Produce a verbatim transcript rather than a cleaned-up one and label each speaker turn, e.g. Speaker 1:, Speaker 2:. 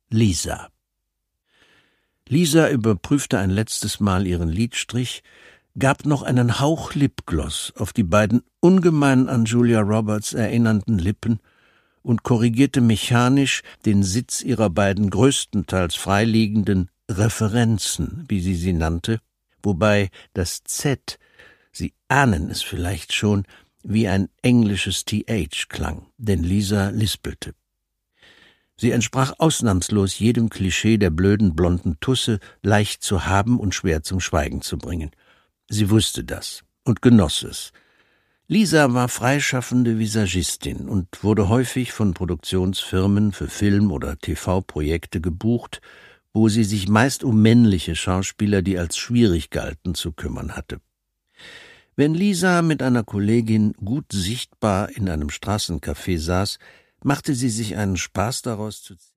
Speaker 1: Lisa. Lisa überprüfte ein letztes Mal ihren Lidstrich, gab noch einen Hauch Lipgloss auf die beiden ungemein an Julia Roberts erinnernden Lippen und korrigierte mechanisch den Sitz ihrer beiden größtenteils freiliegenden Referenzen, wie sie sie nannte, wobei das Z, Sie ahnen es vielleicht schon, wie ein englisches T H klang, denn Lisa lispelte. Sie entsprach ausnahmslos jedem Klischee der blöden blonden Tusse, leicht zu haben und schwer zum Schweigen zu bringen. Sie wusste das und genoss es. Lisa war freischaffende Visagistin und wurde häufig von Produktionsfirmen für Film- oder T V-Projekte gebucht, wo sie sich meist um männliche Schauspieler, die als schwierig galten, zu kümmern hatte. Wenn Lisa mit einer Kollegin gut sichtbar in einem Straßencafé saß, machte sie sich einen Spaß daraus zu